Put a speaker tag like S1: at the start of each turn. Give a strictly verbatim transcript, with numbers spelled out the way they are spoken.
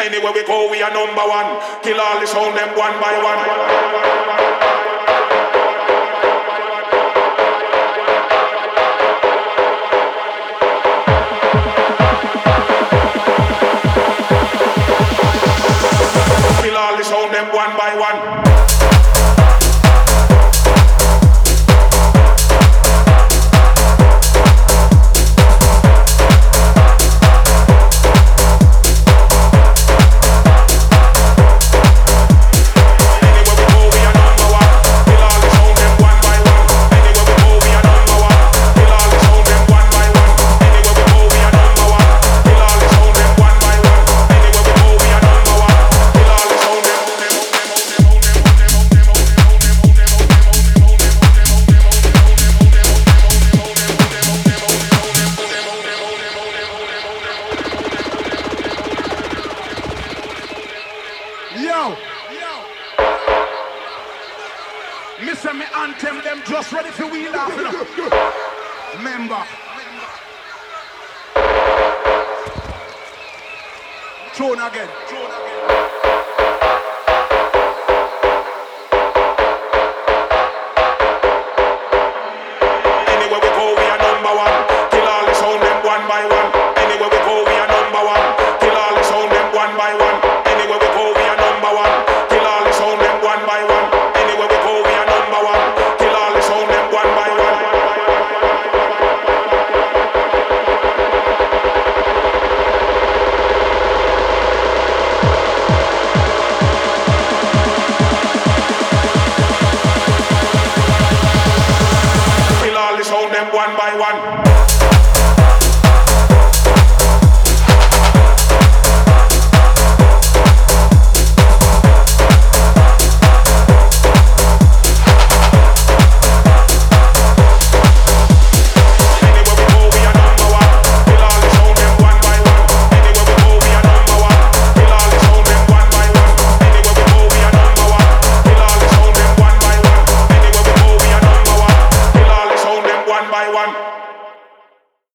S1: Anywhere we go, we are number one. Kill all the sound them one by one. Kill all the sound them one by one. Throne again. Throne again. Anywhere we go, we are number one. Kill all the sound them one by one. Anywhere we go, we are number one. Kill all the sound them one by one. Anywhere we go, we are number one. Kill all the sound them one by one. Anywhere we go, we are number one. Kill all the sound them one by one. Sound them one by one.